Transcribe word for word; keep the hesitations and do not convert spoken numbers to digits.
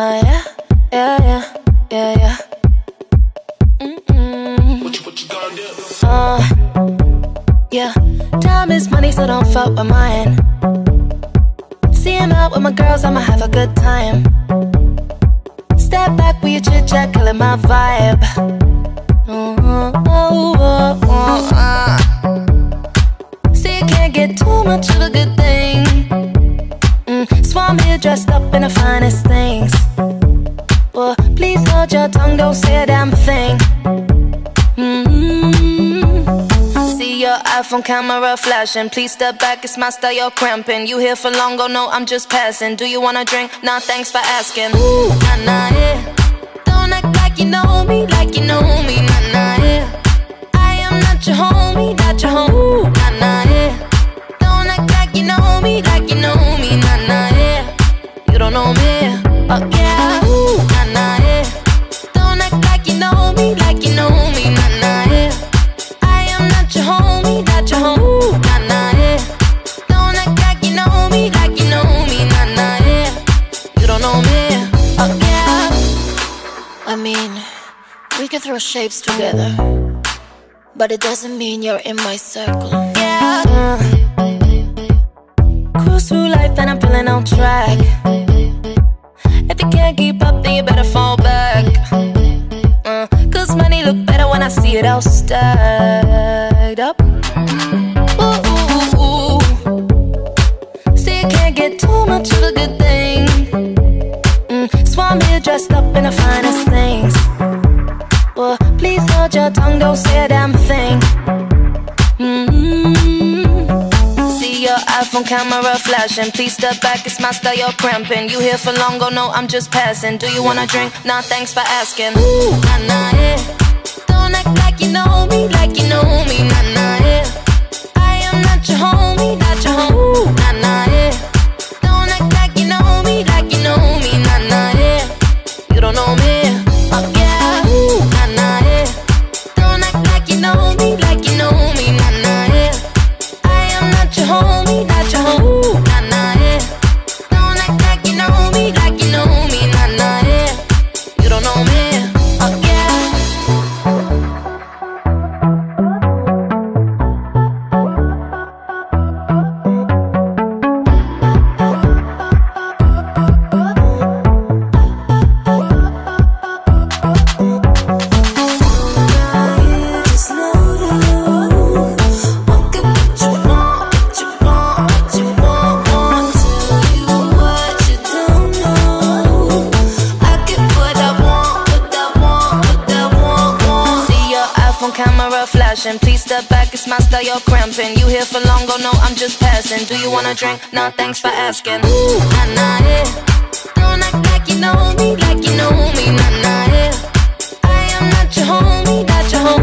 Oh yeah, yeah, yeah, yeah, yeah. Mm-mm. What you, what you gonna do? Uh, yeah. Time is money, so don't fuck with mine. See him out with my girls, I'ma have a good time. Step back with your chit chat, killing my vibe. Oh, oh, oh, oh, uh. See, you can't get too much of a good thing. Mm, Swan here dressed up in the finest things. Well, please hold your tongue, don't say a damn thing. Mm-hmm. See your iPhone camera flashing. Please step back, it's my style, you're cramping. You here for long, go no, I'm just passing. Do you wanna drink? Nah, thanks for asking. Ooh, nah, nah, yeah. Don't act like you know me, like you know me, nah, nah, yeah. I am not your homie, not your home. Ooh, nah, nah, yeah. Don't act like you know me, like you know me, nah, nah, yeah. You don't know me, oh yeah. Ooh, nah, nah, yeah. Don't act like you know me, like you know me, nah, nah, yeah. I am not your homie, not your home. Ooh, nah, nah, yeah. Don't act like you know me, like you know me, nah, nah, yeah. You don't know me, oh yeah. I mean, we can throw shapes together, but it doesn't mean you're in my circle. Yeah. Uh, cruise through life and I'm feeling on track. If you can't keep up, then you better fall back. Uh, Cause money look better when I see it all stacked up. Ooh, ooh, ooh, ooh. See, you can't get too much of a good thing. Mm, Swan here dressed up in the finest things. Well, please hold your tongue, don't say a damn thing. Mm-hmm. See your iPhone camera flashing. Please step back, it's my style, you're cramping. You here for long, go no, I'm just passing. Do you wanna drink? Nah, thanks for asking. Ooh, nah, nah, yeah. Don't act like you know me, like you know me, nah, nah, yeah. I am not your homie, not your home. Ooh, nah, nah, yeah. Don't act like you know me, like you know me, nah, nah, yeah. You don't know me, oh yeah. Ooh, nah, nah, yeah. Don't act like you know me, like you know me, nah, nah, yeah. I am not your homie, not your home. Ooh, nah, nah, yeah. Don't act like you know me, like you know me, nah, nah, yeah. You don't know me, oh yeah. Camera flashing. Please step back, it's my style, you're cramping. You here for long, go no, I'm just passing. Do you wanna drink? Nah, thanks for asking. Ooh, nah, nah, yeah. Don't act like you know me, like you know me, nah, nah, yeah. I am not your homie, not your home.